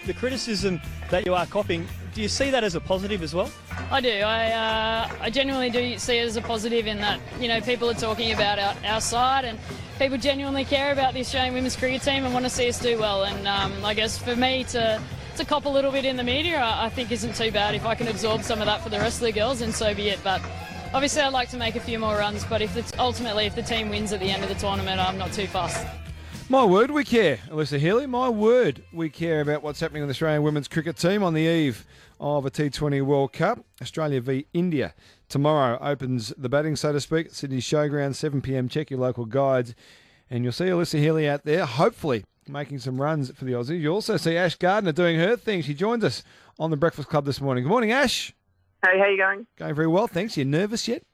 the criticism that you are copying, do you see that as a positive as well? I do. I genuinely do see it as a positive in that, people are talking about our side and people genuinely care about the Australian women's cricket team and want to see us do well. And I guess for me to cop a little bit in the media, I think isn't too bad. If I can absorb some of that for the rest of the girls, then so be it. But obviously I'd like to make a few more runs, but if the team wins at the end of the tournament, I'm not too fussed. My word, we care, Alyssa Healy. My word, we care about what's happening with the Australian women's cricket team on the eve of a T20 World Cup. Australia v India tomorrow opens the batting, so to speak, at Sydney Showground, 7 p.m. Check your local guides. And you'll see Alyssa Healy out there, hopefully making some runs for the Aussies. You'll also see Ash Gardner doing her thing. She joins us on the Breakfast Club this morning. Good morning, Ash. Hey, how you going? Going very well, thanks. You nervous yet?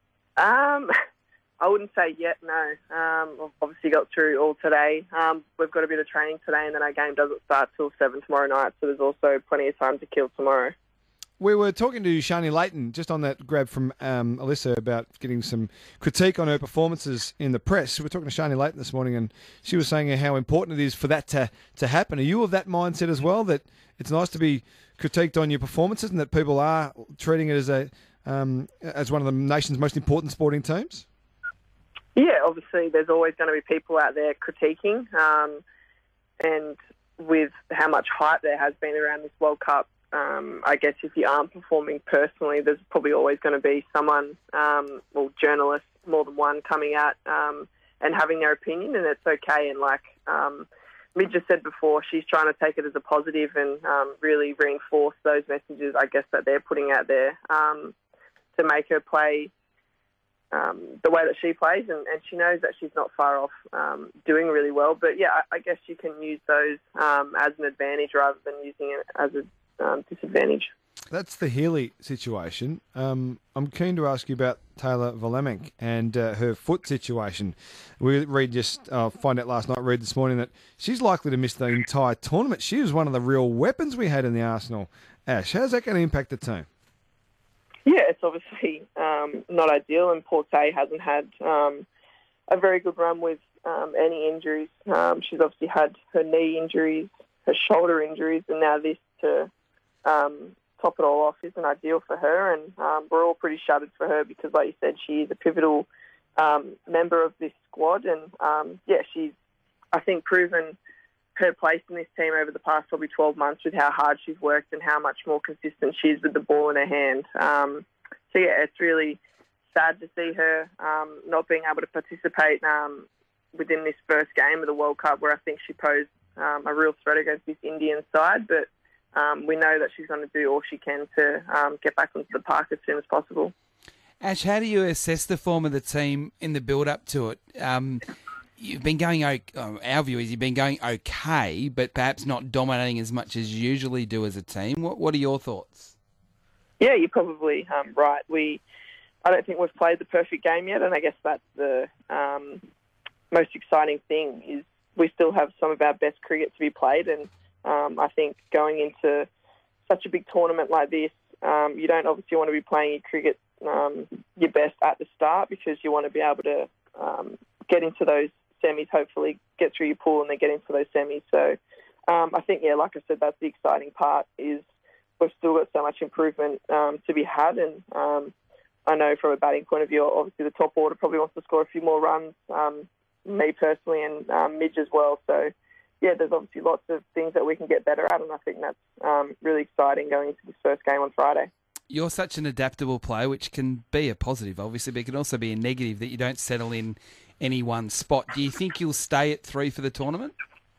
I wouldn't say yet, no. I've obviously got through all today. We've got a bit of training today, and then our game doesn't start till 7 tomorrow night, so there's also plenty of time to kill tomorrow. We were talking to Shani Layton just on that grab from Alyssa about getting some critique on her performances in the press. We were talking to Shani Layton this morning, and she was saying how important it is for that to happen. Are you of that mindset as well, that it's nice to be critiqued on your performances and that people are treating it as one of the nation's most important sporting teams? Yeah, obviously there's always going to be people out there critiquing, and with how much hype there has been around this World Cup, I guess if you aren't performing personally, there's probably always going to be someone, journalists, more than one, coming out and having their opinion, and it's okay. And like Midge just said before, she's trying to take it as a positive and really reinforce those messages, I guess, that they're putting out there to make her play the way that she plays, and she knows that she's not far off doing really well. But yeah, I guess you can use those as an advantage rather than using it as a disadvantage. That's the Healy situation. I'm keen to ask you about Taylor Vlaeminck and her foot situation. We find out last night, read this morning, that she's likely to miss the entire tournament. She was one of the real weapons we had in the arsenal. Ash, how's that going to impact the team? Yeah, it's obviously not ideal, and Porte hasn't had a very good run with any injuries. She's obviously had her knee injuries, her shoulder injuries, and now this to top it all off isn't ideal for her, and we're all pretty shattered for her because, like you said, she is a pivotal member of this squad, and she's, I think, proven her place in this team over the past probably 12 months with how hard she's worked and how much more consistent she is with the ball in her hand. It's really sad to see her not being able to participate within this first game of the World Cup, where I think she posed a real threat against this Indian side, but we know that she's going to do all she can to get back into the park as soon as possible. Ash, how do you assess the form of the team in the build-up to it? You've been going, our view is you've been going okay, but perhaps not dominating as much as you usually do as a team. What are your thoughts? Yeah, you're probably right. I don't think we've played the perfect game yet, and I guess that's the most exciting thing is we still have some of our best cricket to be played, and I think going into such a big tournament like this, you don't obviously want to be playing your cricket your best at the start because you want to be able to get into those semis, hopefully get through your pool and then get into those semis. So I think, like I said, that's the exciting part is we've still got so much improvement to be had. And I know from a batting point of view, obviously the top order probably wants to score a few more runs, me personally and Midge as well. So, there's obviously lots of things that we can get better at, and I think that's really exciting going into this first game on Friday. You're such an adaptable player, which can be a positive, obviously, but it can also be a negative that you don't settle in any one spot. Do you think you'll stay at 3 for the tournament?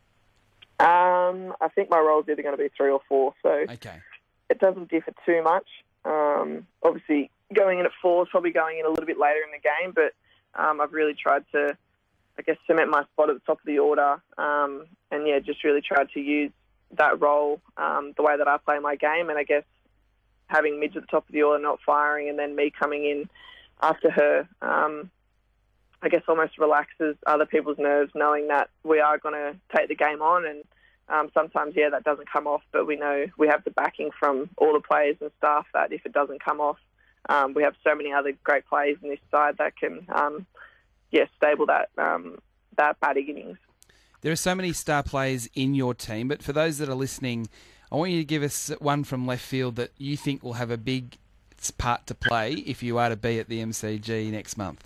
I think my role is either going to be 3 or 4, so okay. It doesn't differ too much. Obviously, going in at 4 is probably going in a little bit later in the game, but I've really tried to, cement my spot at the top of the order and, just really tried to use that role the way that I play my game, and I guess having Midge at the top of the order not firing and then me coming in after her, almost relaxes other people's nerves knowing that we are going to take the game on, and sometimes, that doesn't come off, but we know we have the backing from all the players and staff that if it doesn't come off, we have so many other great players in this side that can, stable that batting innings. There are so many star players in your team, but for those that are listening, I want you to give us one from left field that you think will have a big part to play if you are to be at the MCG next month.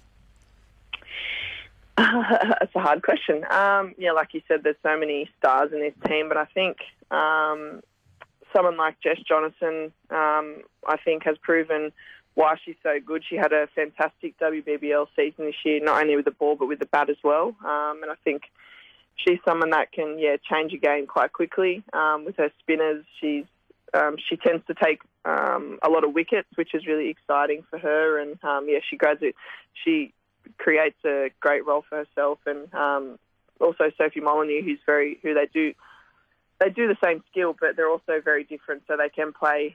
That's a hard question. Like you said, there's so many stars in this team, but I think someone like Jess Jonathan, I think, has proven why she's so good. She had a fantastic WBBL season this year, not only with the ball but with the bat as well. And I think she's someone that can, change a game quite quickly. With her spinners, she tends to take a lot of wickets, which is really exciting for her. And she creates a great role for herself. And also Sophie Molyneux, who they do the same skill, but they're also very different. So they can play.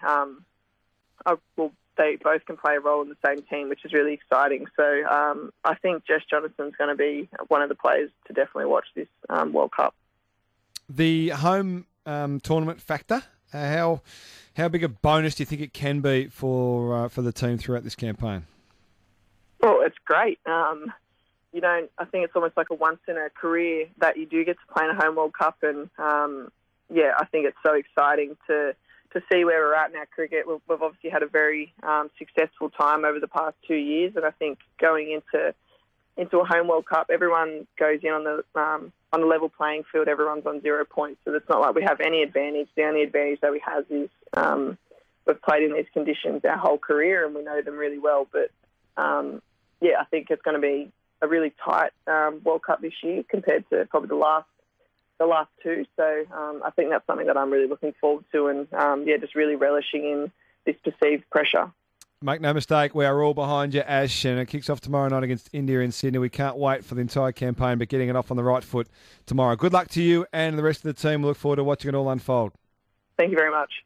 They both can play a role in the same team, which is really exciting. So I think Jess Jonathan's going to be one of the players to definitely watch this World Cup. The home tournament factor, how big a bonus do you think it can be for the team throughout this campaign? Oh, it's great. I think it's almost like a once in a career that you do get to play in a home World Cup, and I think it's so exciting to see where we're at in our cricket. We've obviously had a very successful time over the past 2 years, and I think going into a home World Cup, everyone goes in on the level playing field. Everyone's on 0 points, so it's not like we have any advantage. The only advantage that we have is we've played in these conditions our whole career, and we know them really well. But I think it's going to be a really tight World Cup this year compared to probably the last two. So I think that's something that I'm really looking forward to, and just really relishing in this perceived pressure. Make no mistake, we are all behind you, Ash, and it kicks off tomorrow night against India in Sydney. We can't wait for the entire campaign, but getting it off on the right foot tomorrow. Good luck to you and the rest of the team. We look forward to watching it all unfold. Thank you very much.